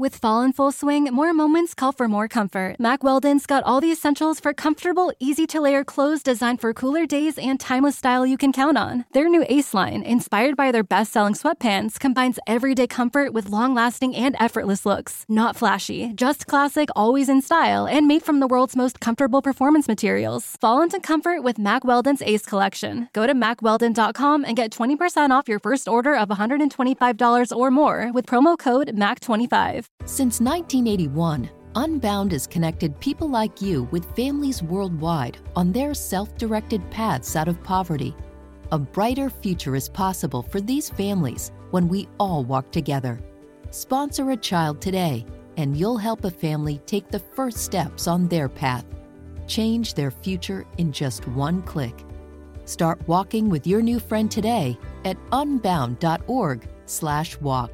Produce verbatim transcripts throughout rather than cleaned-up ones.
With fall in full swing, more moments call for more comfort. Mack Weldon's got all the essentials for comfortable, easy-to-layer clothes designed for cooler days and timeless style you can count on. Their new Ace line, inspired by their best-selling sweatpants, combines everyday comfort with long-lasting and effortless looks. Not flashy, just classic, always in style, and made from the world's most comfortable performance materials. Fall into comfort with Mack Weldon's Ace collection. Go to mack weldon dot com and get twenty percent off your first order of one hundred twenty-five dollars or more with promo code M A C twenty-five. Since nineteen eighty-one, Unbound has connected people like you with families worldwide on their self-directed paths out of poverty. A brighter future is possible for these families when we all walk together. Sponsor a child today, and you'll help a family take the first steps on their path. Change their future in just one click. Start walking with your new friend today at unbound.org slash walk.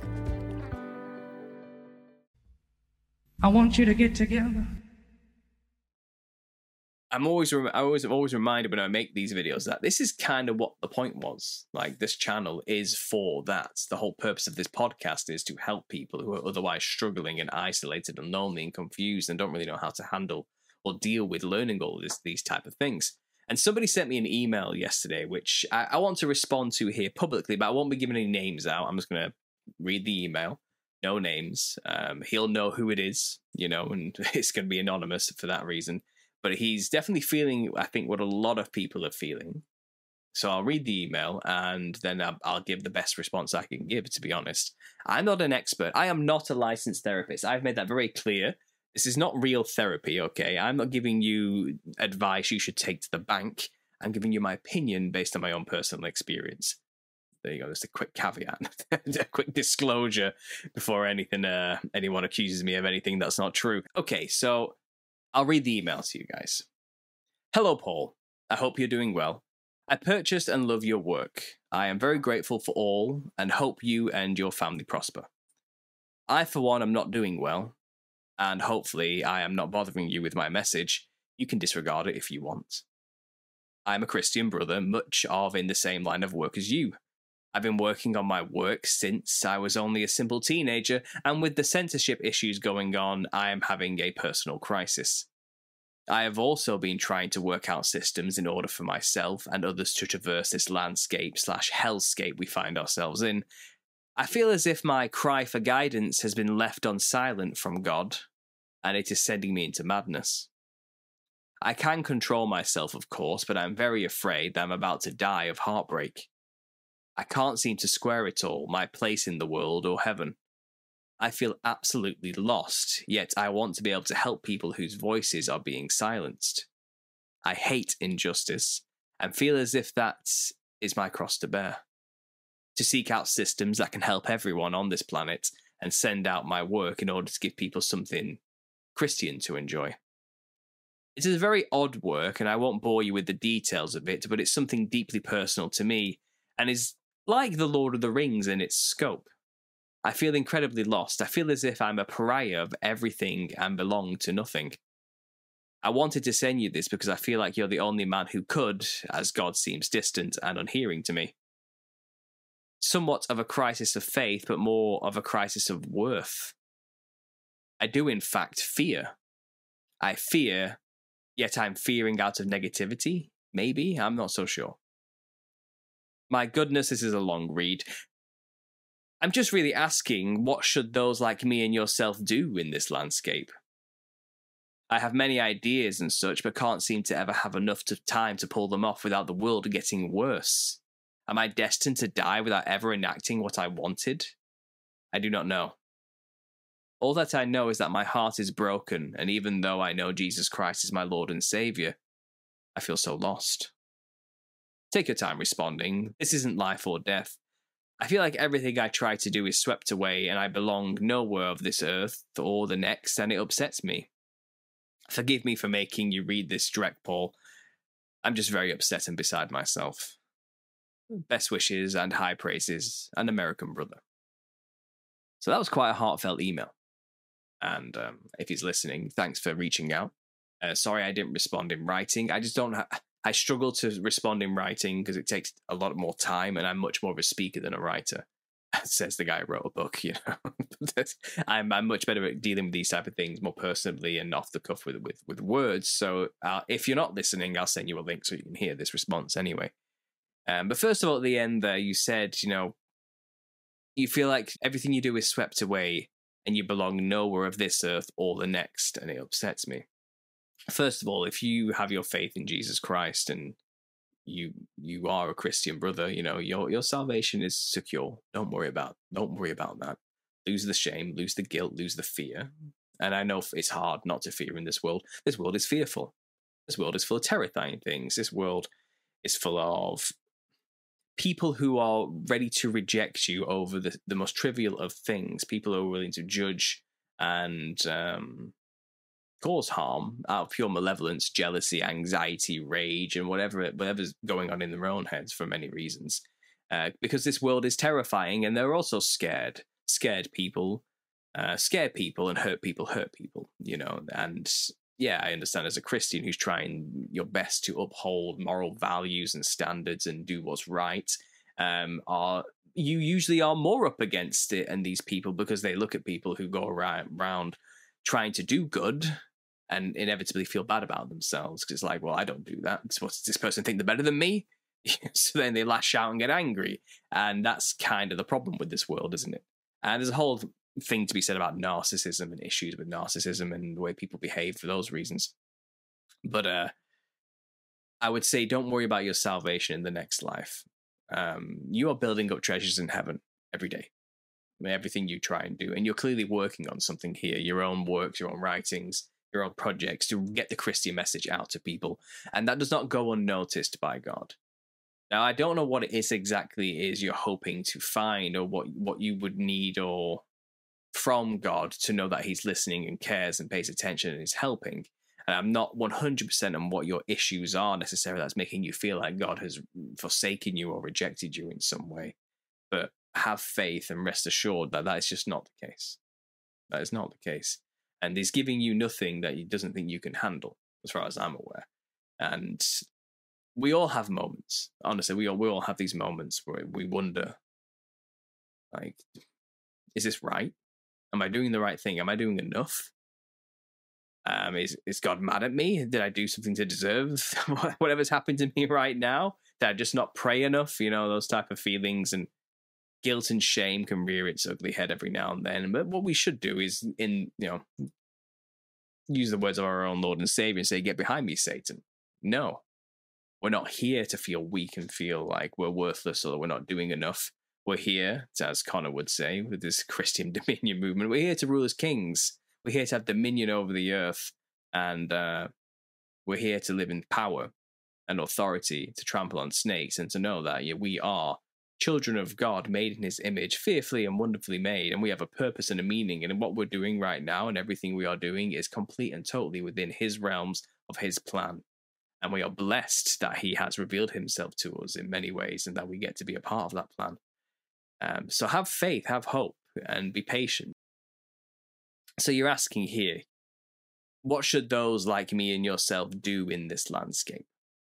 I want you to get together. I'm always, rem- I always, I'm always reminded when I make these videos that this is kind of what the point was. Like, this channel is for that. The whole purpose of this podcast is to help people who are otherwise struggling and isolated and lonely and confused and don't really know how to handle or deal with learning all this, these type of things. And somebody sent me an email yesterday, which I, I want to respond to here publicly, but I won't be giving any names out. I'm just going to read the email. No names. Um, he'll know who it is, you know, and it's going to be anonymous for that reason. But he's definitely feeling, I think, what a lot of people are feeling. So I'll read the email and then I'll, I'll give the best response I can give, to be honest. I'm not an expert. I am not a licensed therapist. I've made that very clear. This is not real therapy, okay? I'm not giving you advice you should take to the bank. I'm giving you my opinion based on my own personal experience. There you go. Just a quick caveat, a quick disclosure before anything, uh, anyone accuses me of anything that's not true. Okay, so I'll read the email to you guys. Hello, Paul. I hope you're doing well. I purchased and love your work. I am very grateful for all and hope you and your family prosper. I, for one, am not doing well, and hopefully I am not bothering you with my message. You can disregard it if you want. I am a Christian brother, much of in the same line of work as you. I've been working on my work since I was only a simple teenager, and with the censorship issues going on, I am having a personal crisis. I have also been trying to work out systems in order for myself and others to traverse this landscape slash hellscape we find ourselves in. I feel as if my cry for guidance has been left on silent from God, and it is sending me into madness. I can control myself, of course, but I'm very afraid that I'm about to die of heartbreak. I can't seem to square it all, my place in the world or heaven. I feel absolutely lost, yet I want to be able to help people whose voices are being silenced. I hate injustice, and feel as if that is my cross to bear. To seek out systems that can help everyone on this planet, and send out my work in order to give people something Christian to enjoy. It is a very odd work, and I won't bore you with the details of it, but it's something deeply personal to me, and is like The Lord of the Rings in its scope. I feel incredibly lost. I feel as if I'm a pariah of everything and belong to nothing. I wanted to send you this because I feel like you're the only man who could, as God seems distant and unhearing to me. Somewhat of a crisis of faith, but more of a crisis of worth. I do, in fact, fear. I fear, yet I'm fearing out of negativity? Maybe? I'm not so sure. My goodness, this is a long read. I'm just really asking, what should those like me and yourself do in this landscape? I have many ideas and such, but can't seem to ever have enough to time to pull them off without the world getting worse. Am I destined to die without ever enacting what I wanted? I do not know. All that I know is that my heart is broken, and even though I know Jesus Christ is my Lord and Saviour, I feel so lost. Take your time responding. This isn't life or death. I feel like everything I try to do is swept away, and I belong nowhere of this earth or the next, and it upsets me. Forgive me for making you read this direct, Paul. I'm just very upset and beside myself. Best wishes and high praises, an American brother. So that was quite a heartfelt email. And um, if he's listening, thanks for reaching out. Uh, sorry I didn't respond in writing. I just don't have... I struggle to respond in writing because it takes a lot more time, and I'm much more of a speaker than a writer. Says the guy who wrote a book, you know. I'm I'm much better at dealing with these type of things more personally and off the cuff with with with words. So uh, if you're not listening, I'll send you a link so you can hear this response anyway. Um, but first of all, at the end there, you said, you know, you feel like everything you do is swept away and you belong nowhere of this earth or the next, and it upsets me. First of all, if you have your faith in Jesus Christ and you you are a Christian brother, you know, your your salvation is secure. Don't worry about don't worry about that. Lose the shame, lose the guilt, lose the fear. And I know it's hard not to fear in this world. This world is fearful. This world is full of terrifying things. This world is full of people who are ready to reject you over the, the most trivial of things. People who are willing to judge and um cause harm out of pure malevolence, jealousy, anxiety, rage, and whatever whatever's going on in their own heads for many reasons. Uh, because this world is terrifying, and they're also scared. Scared people, uh, scared people, and hurt people hurt people. You know, and yeah, I understand as a Christian who's trying your best to uphold moral values and standards and do what's right. Um, are you usually are more up against it and these people because they look at people who go around, around trying to do good and inevitably feel bad about themselves because it's like, well, I don't do that. So what's this person think they're better than me? So then they lash out and get angry. And that's kind of the problem with this world, isn't it? And there's a whole thing to be said about narcissism and issues with narcissism and the way people behave for those reasons. But uh, I would say don't worry about your salvation in the next life. Um, you are building up treasures in heaven every day. I mean, everything you try and do. And you're clearly working on something here, your own works, your own writings, your own projects to get the Christian message out to people. And that does not go unnoticed by God. Now, I don't know what it is exactly is you're hoping to find or what, what you would need or from God to know that he's listening and cares and pays attention and is helping. And I'm not one hundred percent on what your issues are necessarily that's making you feel like God has forsaken you or rejected you in some way. But have faith and rest assured that that is just not the case. That is not the case. And he's giving you nothing that he doesn't think you can handle, as far as I'm aware. And we all have moments. Honestly, we all, we all have these moments where we wonder, like, is this right? Am I doing the right thing? Am I doing enough? Um, is, is God mad at me? Did I do something to deserve whatever's happened to me right now? Did I just not pray enough? You know, those type of feelings and guilt and shame can rear its ugly head every now and then. But what we should do is, in you know, use the words of our own Lord and Savior and say, "Get behind me, Satan." No, we're not here to feel weak and feel like we're worthless or we're not doing enough. We're here, as Connor would say, with this Christian dominion movement. We're here to rule as kings. We're here to have dominion over the earth, and uh, we're here to live in power and authority, to trample on snakes, and to know that yeah, we are children of God, made in his image, fearfully and wonderfully made, and we have a purpose and a meaning, and what we're doing right now and everything we are doing is complete and totally within his realms of his plan. And we are blessed that he has revealed himself to us in many ways and that we get to be a part of that plan. Um, so have faith, have hope, and be patient. So you're asking here, what should those like me and yourself do in this landscape?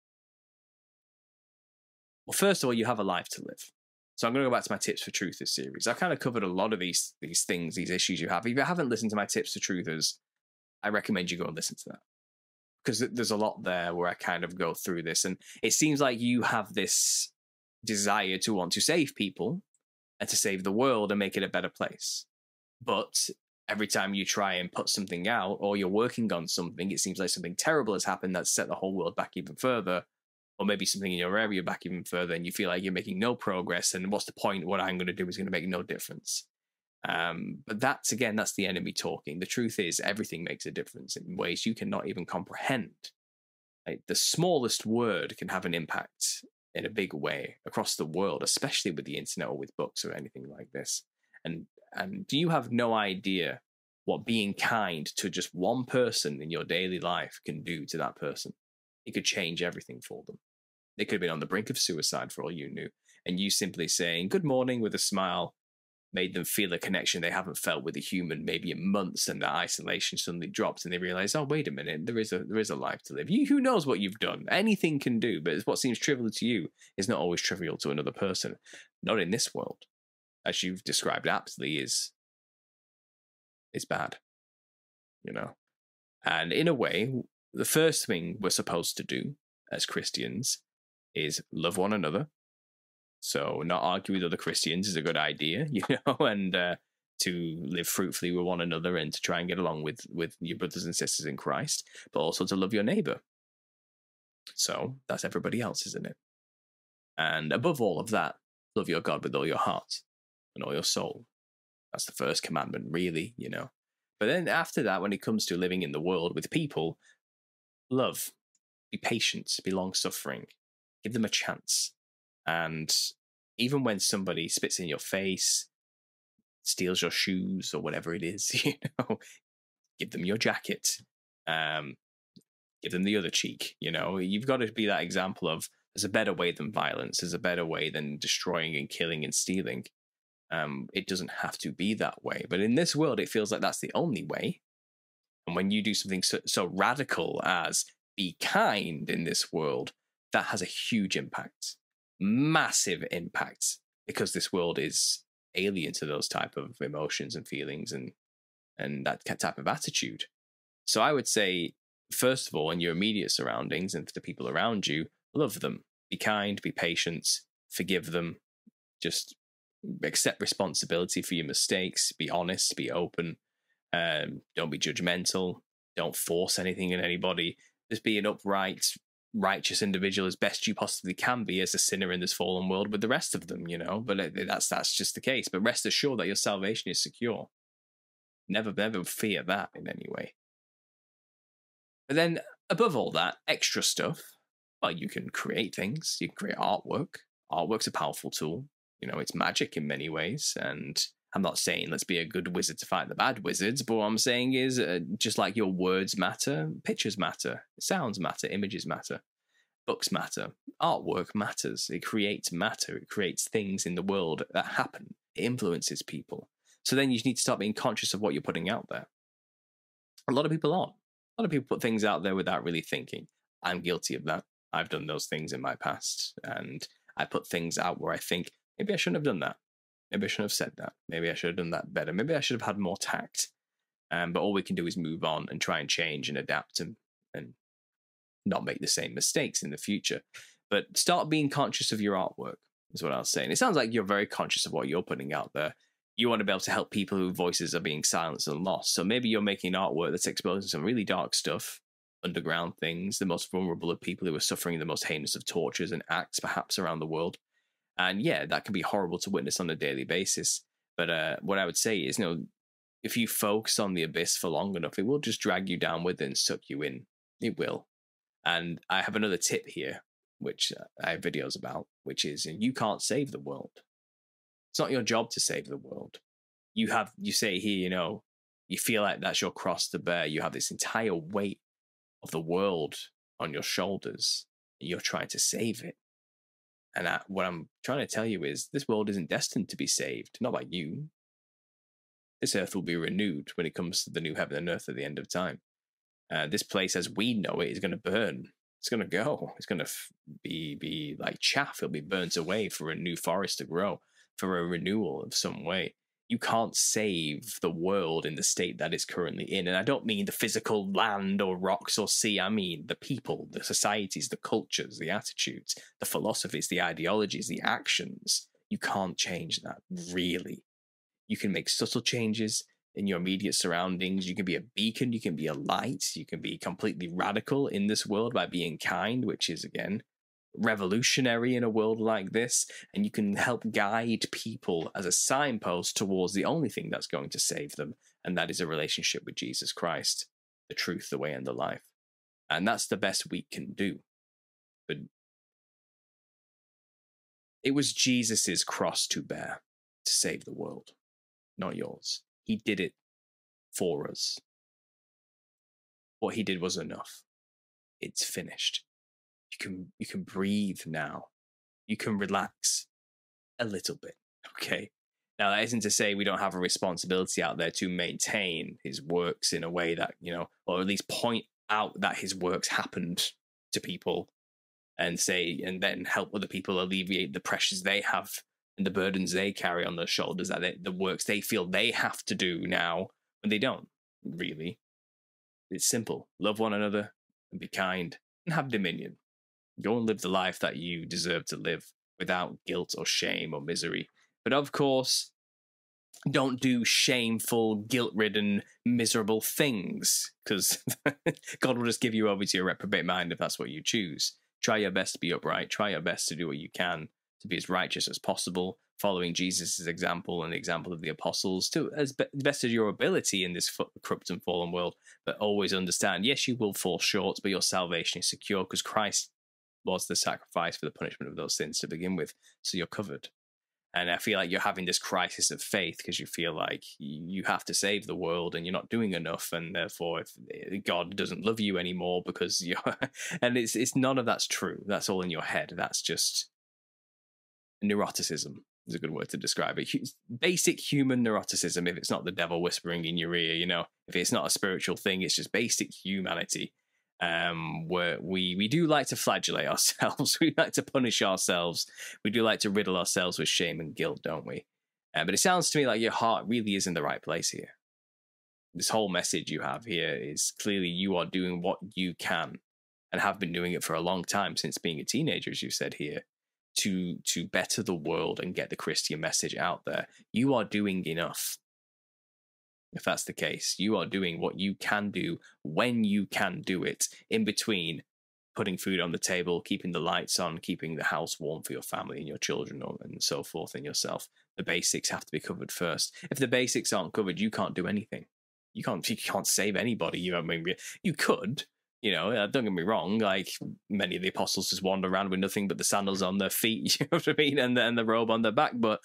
Well, first of all, you have a life to live. So I'm going to go back to my Tips for Truthers series. I've kind of covered a lot of these these things, these issues you have. If you haven't listened to my Tips for Truthers, I recommend you go and listen to that. Because there's a lot there where I kind of go through this. And it seems like you have this desire to want to save people and to save the world and make it a better place. But every time you try and put something out or you're working on something, it seems like something terrible has happened that's set the whole world back even further. Or maybe something in your area back even further, and you feel like you're making no progress, and what's the point? What I'm going to do is going to make no difference. Um, but that's, again, that's the enemy talking. The truth is, everything makes a difference in ways you cannot even comprehend. Like, the smallest word can have an impact in a big way across the world, especially with the internet or with books or anything like this. And and do you have no idea what being kind to just one person in your daily life can do to that person? It could change everything for them. They could have been on the brink of suicide for all you knew. And you simply saying good morning with a smile made them feel a connection they haven't felt with a human maybe in months, and that isolation suddenly drops and they realize, oh, wait a minute, there is a there is a life to live. You, who knows what you've done? Anything can do, but what seems trivial to you is not always trivial to another person. Not in this world. as you've described aptly, is is bad, you know. And in a way, the first thing we're supposed to do as Christians is love one another. So not argue with other Christians is a good idea, you know, and uh, to live fruitfully with one another and to try and get along with, with your brothers and sisters in Christ, but also to love your neighbor. So that's everybody else, isn't it? And above all of that, love your God with all your heart and all your soul. That's the first commandment, really, you know. But then after that, when it comes to living in the world with people, love, be patient, be long-suffering, give them a chance. And even when somebody spits in your face, steals your shoes or whatever it is, you know, give them your jacket, um, give them the other cheek, you know. You've got to be that example of there's a better way than violence, there's a better way than destroying and killing and stealing. Um, it doesn't have to be that way. But in this world, it feels like that's the only way. And when you do something so, so radical as be kind in this world, that has a huge impact. Massive impact, because this world is alien to those type of emotions and feelings and and that type of attitude. So I would say, first of all, in your immediate surroundings and for the people around you, love them, be kind, be patient, forgive them, just accept responsibility for your mistakes, be honest, be open, um, don't be judgmental, don't force anything in anybody, just be an upright, righteous individual as best you possibly can be as a sinner in this fallen world with the rest of them, you know. But that's that's just the case. But rest assured that your salvation is secure. Never, never fear that in any way. But then, above all that, extra stuff, well, you can create things. You can create artwork. Artwork's a powerful tool. You know, it's magic in many ways. And I'm not saying let's be a good wizard to fight the bad wizards, but what I'm saying is uh, just like your words matter, pictures matter, sounds matter, images matter, books matter, artwork matters. It creates matter. It creates things in the world that happen. It influences people. So then you need to start being conscious of what you're putting out there. A lot of people aren't. A lot of people put things out there without really thinking. I'm guilty of that. I've done those things in my past. And I put things out where I think, maybe I shouldn't have done that. Maybe I shouldn't have said that. Maybe I should have done that better. Maybe I should have had more tact. Um, but all we can do is move on and try and change and adapt and, and not make the same mistakes in the future. But start being conscious of your artwork, is what I was saying. It sounds like you're very conscious of what you're putting out there. You want to be able to help people whose voices are being silenced and lost. So maybe you're making artwork that's exposing some really dark stuff, underground things, the most vulnerable of people who are suffering the most heinous of tortures and acts perhaps around the world. And yeah, that can be horrible to witness on a daily basis. But uh, what I would say is, you know, if you focus on the abyss for long enough, it will just drag you down with it and suck you in. It will. And I have another tip here, which uh, I have videos about, which is you can't save the world. It's not your job to save the world. You have, you say here, you know, you feel like that's your cross to bear. You have this entire weight of the world on your shoulders. And you're trying to save it. And I, what I'm trying to tell you is this world isn't destined to be saved, not by you. This earth will be renewed when it comes to the new heaven and earth at the end of time. Uh, this place as we know it is going to burn. It's going to go. It's going to f- be, be like chaff. It'll be burnt away for a new forest to grow, for a renewal of some way. You can't save the world in the state that it's currently in. And I don't mean the physical land or rocks or sea. I mean the people, the societies, the cultures, the attitudes, the philosophies, the ideologies, the actions. You can't change that, really. You can make subtle changes in your immediate surroundings. You can be a beacon. You can be a light. You can be completely radical in this world by being kind, which is, again, revolutionary in a world like this, and you can help guide people as a signpost towards the only thing that's going to save them, and that is a relationship with Jesus Christ, the truth, the way, and the life. And that's the best we can do. But it was Jesus's cross to bear to save the world, not yours. He did it for us. What he did was enough. It's finished. You can you can breathe now. You can relax a little bit, okay? Now, that isn't to say we don't have a responsibility out there to maintain his works in a way that, you know, or at least point out that his works happened to people and say, and then help other people alleviate the pressures they have and the burdens they carry on their shoulders, that they, the works they feel they have to do now when they don't, really. It's simple. Love one another and be kind and have dominion. Go and live the life that you deserve to live without guilt or shame or misery. But of course, don't do shameful, guilt-ridden, miserable things, because God will just give you over to your reprobate mind if that's what you choose. Try your best to be upright. Try your best to do what you can to be as righteous as possible, following Jesus' example and the example of the apostles to as be- best as your ability in this corrupt and fallen world. But always understand, yes, you will fall short, but your salvation is secure because Christ was the sacrifice for the punishment of those sins to begin with. So you're covered. And I feel like you're having this crisis of faith because you feel like you have to save the world and you're not doing enough, and therefore if God doesn't love you anymore because you're and it's it's none of that's true. That's all in your head. That's just neuroticism is a good word to describe it. Basic human neuroticism, if it's not the devil whispering in your ear, you know, if it's not a spiritual thing, it's just basic humanity. Um, where we we do like to flagellate ourselves, we like to punish ourselves, we do like to riddle ourselves with shame and guilt, don't we? Uh, but it sounds to me like your heart really is in the right place here. This whole message you have here is clearly you are doing what you can, and have been doing it for a long time since being a teenager, as you said here, to to better the world and get the Christian message out there. You are doing enough. If that's the case, you are doing what you can do when you can do it, in between putting food on the table, keeping the lights on, keeping the house warm for your family and your children and so forth and yourself. The basics have to be covered first. If the basics aren't covered, you can't do anything. You can't you can't save anybody. You know, I mean, you could, you know, don't get me wrong, like many of the apostles just wander around with nothing but the sandals on their feet, you know what I mean, and the, and the robe on their back, but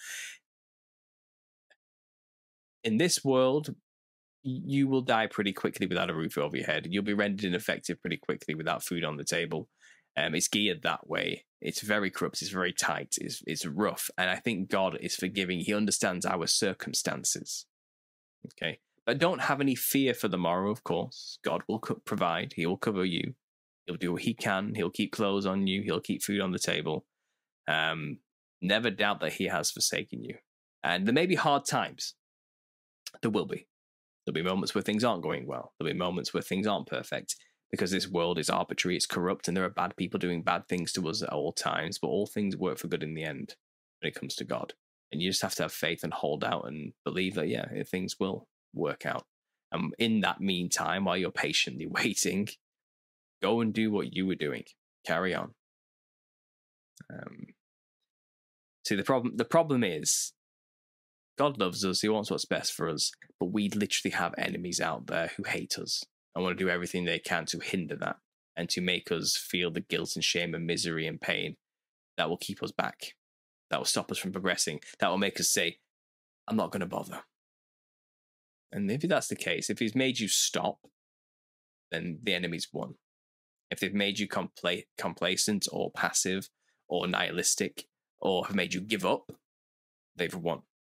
in this world, you will die pretty quickly without a roof over your head. You'll be rendered ineffective pretty quickly without food on the table. Um, it's geared that way. It's very corrupt. It's very tight. It's, it's rough. And I think God is forgiving. He understands our circumstances. Okay? But don't have any fear for the morrow, of course. God will co- provide. He will cover you. He'll do what he can. He'll keep clothes on you. He'll keep food on the table. Um, never doubt that he has forsaken you. And there may be hard times. There will be. There'll be moments where things aren't going well. There'll be moments where things aren't perfect because this world is arbitrary, it's corrupt, and there are bad people doing bad things to us at all times, but all things work for good in the end when it comes to God. And you just have to have faith and hold out and believe that, yeah, things will work out. And in that meantime, while you're patiently waiting, go and do what you were doing. Carry on. Um, see, the problem, the problem is, God loves us, he wants what's best for us, but we literally have enemies out there who hate us and want to do everything they can to hinder that and to make us feel the guilt and shame and misery and pain that will keep us back, that will stop us from progressing, that will make us say, I'm not going to bother. And if that's the case, if he's made you stop, then the enemy's won. If they've made you compla- complacent or passive or nihilistic or have made you give up, they've won.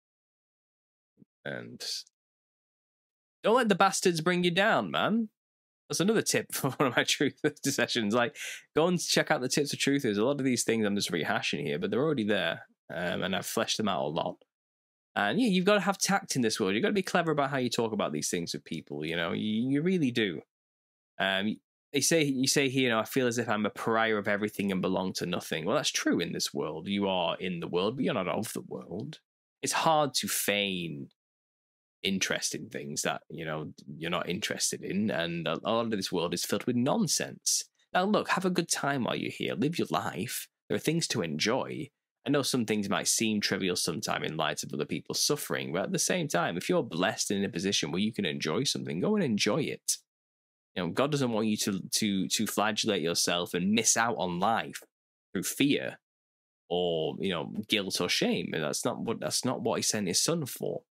And don't let the bastards bring you down, man. That's another tip for one of my truth sessions. Like, go and check out the tips of truthers. A lot of these things I'm just rehashing here, but they're already there, um, and I've fleshed them out a lot. And yeah, you've got to have tact in this world. You've got to be clever about how you talk about these things with people. You know, you, you really do. Um, they say you say here, you know, I feel as if I'm a pariah of everything and belong to nothing. Well, that's true in this world. You are in the world, but you're not of the world. It's hard to feign interest in things that, you know, you're not interested in, and a lot of this world is filled with nonsense. Now look, have a good time while you're here, live your life. There are things to enjoy. I know some things might seem trivial sometime in light of other people's suffering, but at the same time, if you're blessed and in a position where you can enjoy something, go and enjoy it. You know, God doesn't want you to to to flagellate yourself and miss out on life through fear or, you know, guilt or shame. And that's not what that's not what he sent his son for.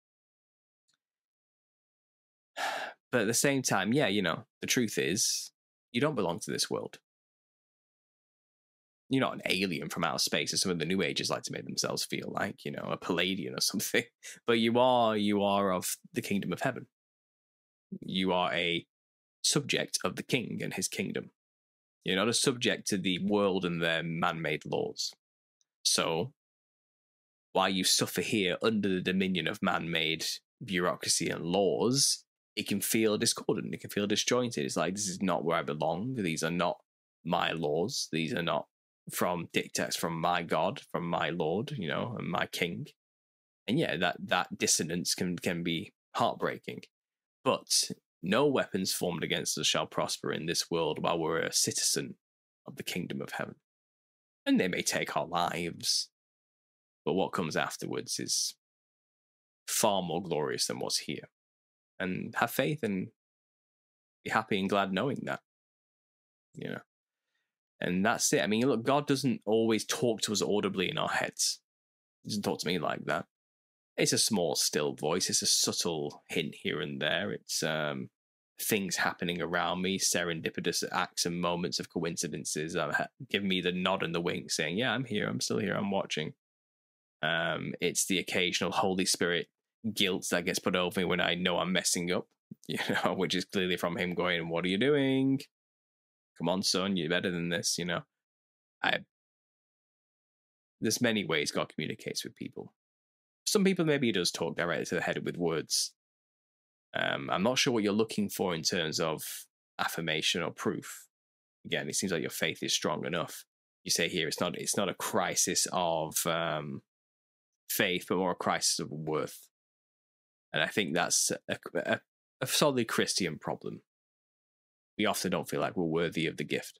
But at the same time, yeah, you know, the truth is, you don't belong to this world. You're not an alien from outer space, as some of the New Agers like to make themselves feel like, you know, a Palladian or something. But you are, you are of the kingdom of heaven. You are a subject of the king and his kingdom. You're not a subject to the world and their man-made laws. So, while you suffer here under the dominion of man-made bureaucracy and laws, it can feel discordant, it can feel disjointed. It's like, this is not where I belong. These are not my laws. These are not from dictates from my God, from my Lord, you know, and my King. And yeah, that, that dissonance can, can be heartbreaking. But no weapons formed against us shall prosper in this world while we're a citizen of the kingdom of heaven. And they may take our lives, but what comes afterwards is far more glorious than what's here. And have faith and be happy and glad knowing that, you know. And that's it. I mean, look, God doesn't always talk to us audibly in our heads. He doesn't talk to me like that. It's a small, still voice. It's a subtle hint here and there. It's um, things happening around me, serendipitous acts and moments of coincidences that give me the nod and the wink saying, yeah, I'm here. I'm still here. I'm watching. Um, it's the occasional Holy Spirit guilt that gets put over me when I know I'm messing up, you know, which is clearly from him going, what are you doing? Come on, son, you're better than this, you know. I There's many ways God communicates with people. Some people, maybe he does talk directly to the head with words. Um, I'm not sure what you're looking for in terms of affirmation or proof. Again, it seems like your faith is strong enough. You say here, it's not it's not a crisis of um, faith, but more a crisis of worth. And I think that's a, a, a solidly Christian problem. We often don't feel like we're worthy of the gift.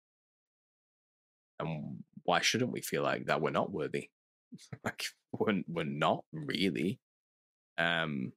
And why shouldn't we feel like that we're not worthy? Like, we're, we're not really. Um,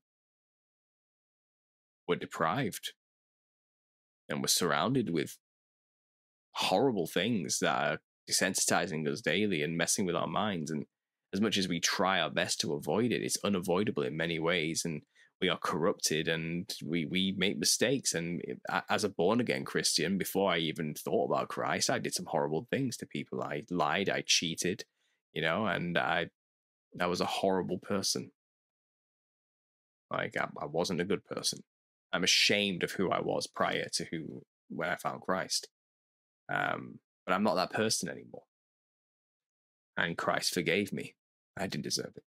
we're deprived. And we're surrounded with horrible things that are desensitizing us daily and messing with our minds. And as much as we try our best to avoid it, it's unavoidable in many ways. And we are corrupted and we, we make mistakes. And as a born-again Christian, before I even thought about Christ, I did some horrible things to people. I lied, I cheated, you know, and I, I was a horrible person. Like, I, I wasn't a good person. I'm ashamed of who I was prior to who, when I found Christ. Um, but I'm not that person anymore. And Christ forgave me. I didn't deserve it.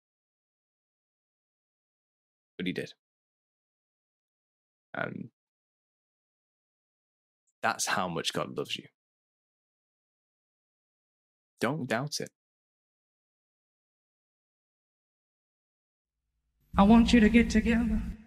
But he did. And that's how much God loves you. Don't doubt it. I want you to get together.